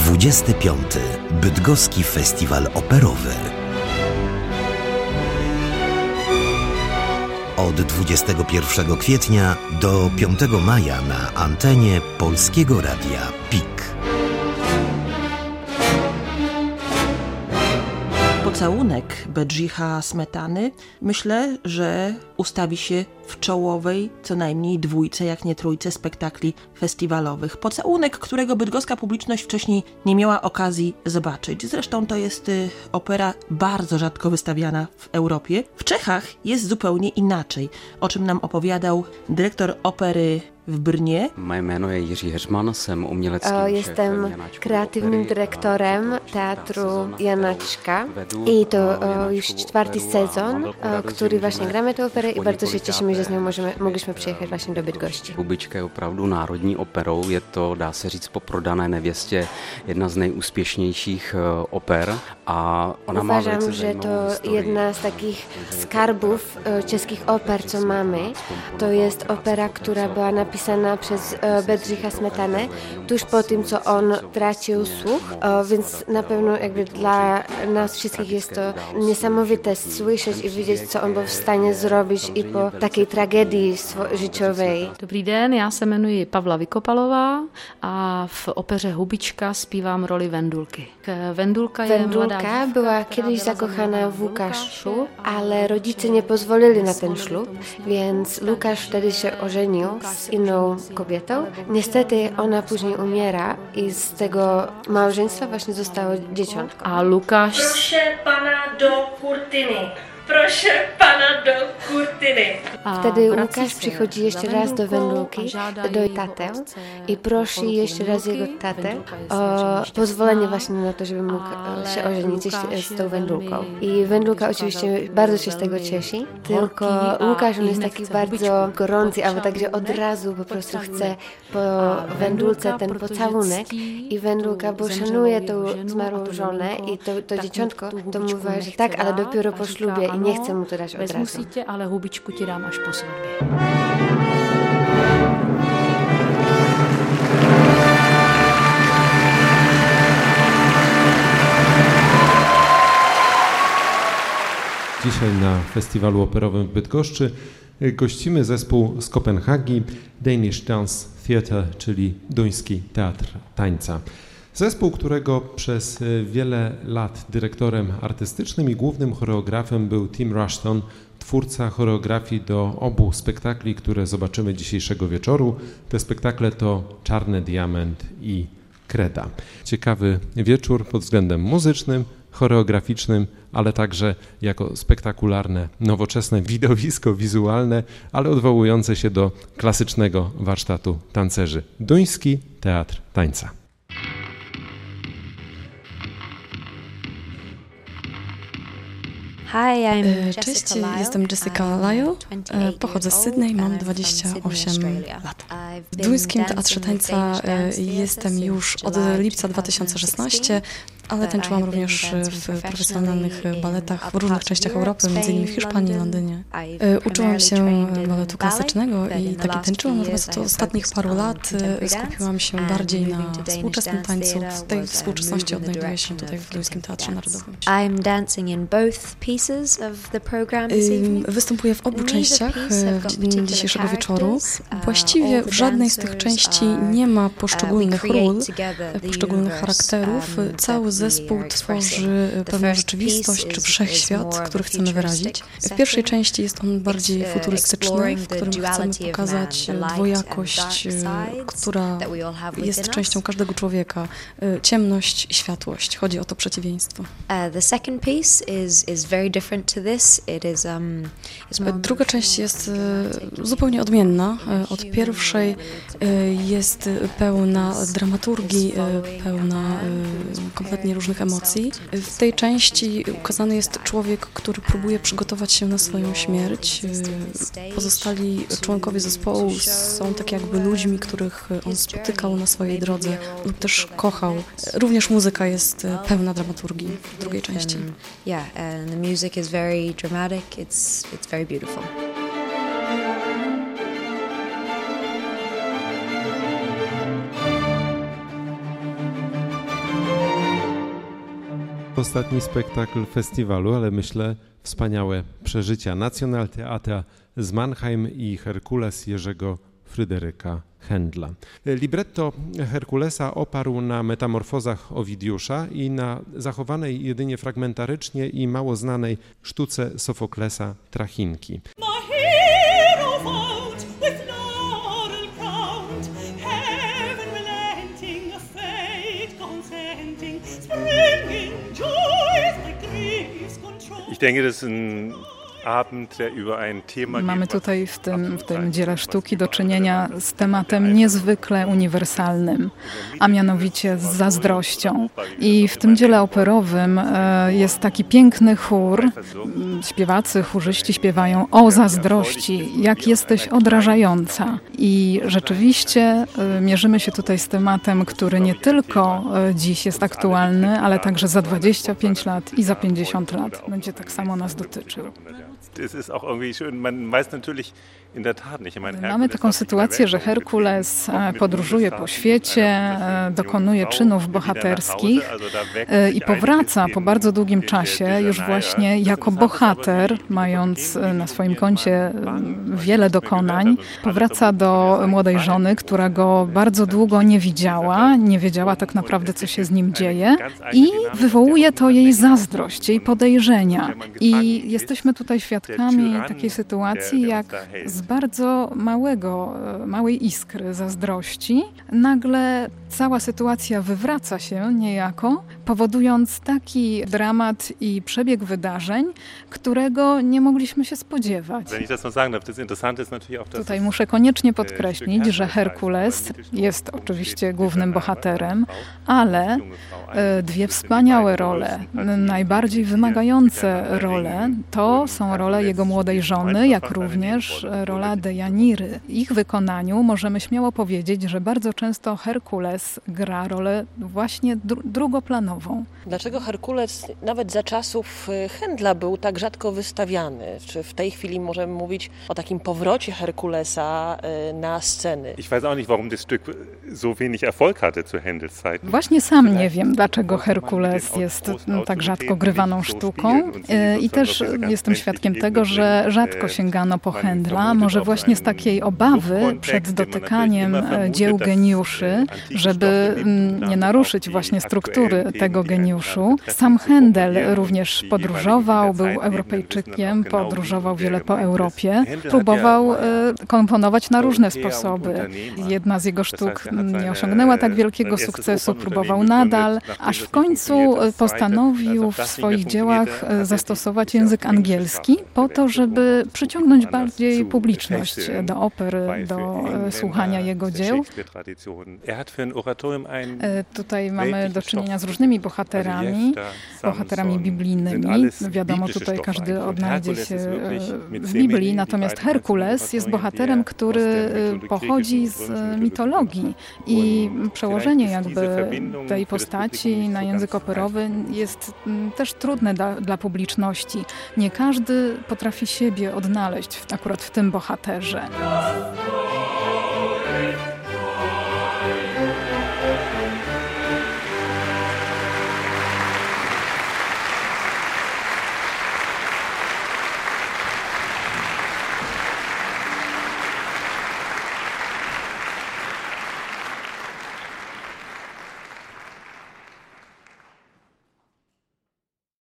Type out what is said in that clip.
25. Bydgoski Festiwal Operowy. Od 21 kwietnia do 5 maja na antenie Polskiego Radia PIK. Pocałunek Bedrzicha Smetany myślę, że ustawi się w czołowej co najmniej dwójce, jak nie trójce spektakli festiwalowych. Pocałunek, którego bydgoska publiczność wcześniej nie miała okazji zobaczyć. Zresztą to jest opera bardzo rzadko wystawiana w Europie. W Czechach jest zupełnie inaczej, o czym nam opowiadał dyrektor opery w Brnie. Moje jméno je Jiří Heřman, jsem uměleckým Jestem kreatywnym dyrektorem Teatru Janaczka i to już 4. sezon, który właśnie gramy tę operę i bardzo się cieszymy, że z nią mogliśmy przyjechać właśnie do Bydgoszczy. Hubička je opravdu národní operou, je to, dá se říct, po Prodané nevěstě jedna z nejúspěšnějších oper a ona má velice Uważam, że to jedna z takich skarbów czeskich oper, co mamy. To jest opera, która była napisana przez Bedrzicha Smetanę tuż po tym, co on tracił słuch, więc na pewno jakby dla nas wszystkich jest to niesamowite słyszeć i widzieć, co on był w stanie zrobić i po takiej tragedii życiowej. Dobrý den, já se jmenuji Pavla Vykopalová a v opeře Hubička zpívám roli Vendulky. Vendulka była kiedyś zakochana w Łukaszu, ale rodzice nie pozwolili na ten ślub, więc Łukasz wtedy się ożenił z inną kobietą. Niestety ona później umiera i z tego małżeństwa właśnie zostało dzieciątko. A Lukáš... Proszę pana do kurtyny. Proszę pana do kurtyny. Wtedy Łukasz przychodzi jeszcze raz do Wendulki, do tatę i prosi jeszcze raz jego tatę o pozwolenie właśnie na to, żeby mógł się ożenić z tą Wendulką. I Wendulka oczywiście bardzo się z tego cieszy, tylko Łukasz on jest taki bardzo gorący, albo także od razu po prostu chce po Wendulce ten pocałunek i Wendulka, bo szanuje tą zmarłą żonę i to dzieciątko, to mówi, że tak, ale dopiero po ślubie i nie chce mu to dać od razu. ale hubičku ti dám až po svatbě. Dzisiaj na Festiwalu Operowym w Bydgoszczy gościmy zespół z Kopenhagi Danish Dance Theatre, czyli duński teatr tańca. Zespół, którego przez wiele lat dyrektorem artystycznym i głównym choreografem był Tim Rushton, twórca choreografii do obu spektakli, które zobaczymy dzisiejszego wieczoru. Te spektakle to Czarny Diament i Kreda. Ciekawy wieczór pod względem muzycznym, choreograficznym, ale także jako spektakularne, nowoczesne widowisko wizualne, ale odwołujące się do klasycznego warsztatu tancerzy. Duński teatr tańca. Cześć, jestem Jessica Lyle, pochodzę z Sydney, mam 28 lat. W duńskim teatrze tańca jestem już od lipca 2016, ale tańczyłam również w profesjonalnych baletach w różnych częściach Europy, m.in. w Hiszpanii, Londynie. Uczyłam się baletu klasycznego i tak tańczyłam, natomiast od ostatnich paru lat skupiłam się bardziej na współczesnym tańcu. W tej współczesności odnajduję się tutaj w Duńskim Teatrze Narodowym. Występuję w obu częściach dzisiejszego wieczoru. Właściwie w żadnej z tych części nie ma poszczególnych ról, poszczególnych charakterów. Cały zespół tworzy pewną rzeczywistość czy wszechświat, który chcemy wyrazić. W pierwszej części jest on bardziej futurystyczny, w którym chcemy pokazać dwojakość, która jest częścią każdego człowieka. Ciemność i światłość. Chodzi o to przeciwieństwo. Druga część jest zupełnie odmienna od pierwszej. Jest pełna dramaturgii, pełna kompletnie różnych emocji. W tej części ukazany jest człowiek, który próbuje przygotować się na swoją śmierć. Pozostali członkowie zespołu są tak jakby ludźmi, których on spotykał na swojej drodze lub też kochał. Również muzyka jest pełna dramaturgii w drugiej części. And the music is very dramatic. It's very beautiful. ostatni spektakl festiwalu, ale myślę wspaniałe przeżycia. Nationaltheater z Mannheim i Herkules Jerzego Fryderyka Händla. Libretto Herkulesa oparł na metamorfozach Owidiusza i na zachowanej jedynie fragmentarycznie i mało znanej sztuce Sofoklesa Trachinki. Mamy tutaj w tym dziele sztuki do czynienia z tematem niezwykle uniwersalnym, a mianowicie z zazdrością. I w tym dziele operowym jest taki piękny chór. Śpiewacy, chórzyści śpiewają o zazdrości, jak jesteś odrażająca. I rzeczywiście mierzymy się tutaj z tematem, który nie tylko dziś jest aktualny, ale także za 25 lat i za 50 lat będzie tak samo nas dotyczył. Mamy taką sytuację, że Herkules podróżuje po świecie, dokonuje czynów bohaterskich i powraca po bardzo długim czasie już właśnie jako bohater, mając na swoim koncie wiele dokonań. Powraca do młodej żony, która go bardzo długo nie wiedziała tak naprawdę, co się z nim dzieje i wywołuje to jej zazdrość, jej podejrzenia. I jesteśmy tutaj świadkami takiej sytuacji, jak z bardzo małej iskry zazdrości nagle cała sytuacja wywraca się niejako, powodując taki dramat i przebieg wydarzeń, którego nie mogliśmy się spodziewać. Tutaj muszę koniecznie podkreślić, że Herkules jest oczywiście głównym bohaterem, ale dwie wspaniałe role, najbardziej wymagające role, to są role jego młodej żony, jak również rola Deianiry. W ich wykonaniu możemy śmiało powiedzieć, że bardzo często Herkules gra rolę właśnie drugoplanową. Dlaczego Herkules nawet za czasów Händla był tak rzadko wystawiany? Czy w tej chwili możemy mówić o takim powrocie Herkulesa na sceny? Właśnie sam nie wiem, dlaczego Herkules jest tak rzadko grywaną sztuką i też jestem świadkiem tego, że rzadko sięgano po Händla, może właśnie z takiej obawy przed dotykaniem dzieł geniuszy, żeby nie naruszyć właśnie struktury tego geniuszu. Sam Händel również podróżował, był Europejczykiem, podróżował wiele po Europie, próbował komponować na różne sposoby. Jedna z jego sztuk nie osiągnęła tak wielkiego sukcesu, próbował nadal, aż w końcu postanowił w swoich dziełach zastosować język angielski po to, żeby przyciągnąć bardziej publiczność do opery, do słuchania jego dzieł. Tutaj mamy do czynienia z różnymi bohaterami biblijnymi. Wiadomo, tutaj każdy odnajdzie się w Biblii, natomiast Herkules jest bohaterem, który pochodzi z mitologii i przełożenie jakby tej postaci na język operowy jest też trudne dla publiczności. Nie każdy potrafi siebie odnaleźć akurat w tym bohaterze.